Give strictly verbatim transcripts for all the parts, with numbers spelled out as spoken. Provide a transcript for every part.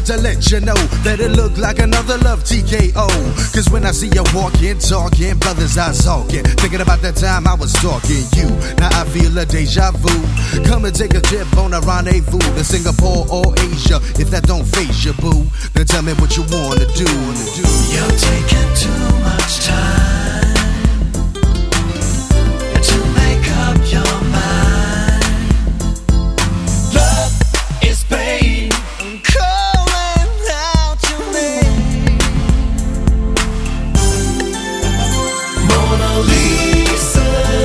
to let you know that it look like another love T K O. Cause when I see you walking, talking, brothers I talking, thinking about that time I was stalking you. Now I feel a deja vu. Come and take a trip on a rendezvous to Singapore or Asia. If that don't face you, boo, then tell me what you wanna do. You're taking too much time to make up your mind. Love is pain. I'm calling out your name. Mona Lisa,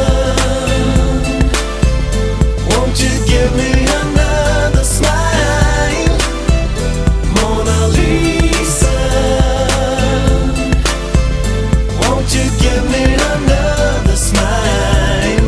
won't you give me another smile? Mona Lisa, won't you give me another smile?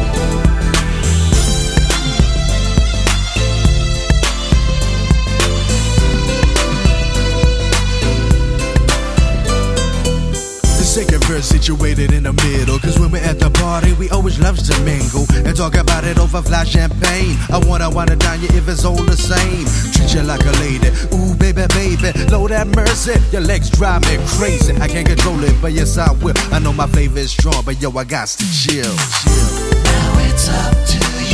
The second verse situated in the middle, cause when we're at the party we always loves to mingle and talk about it over fly champagne. I wanna wanna down you if it's all the same. Treat you like a lady, ooh baby baby, Lord have mercy, your legs drive me crazy. I can't control it, but yes I will. I know my flavor is strong, but yo I got to chill, chill. Now it's up to you.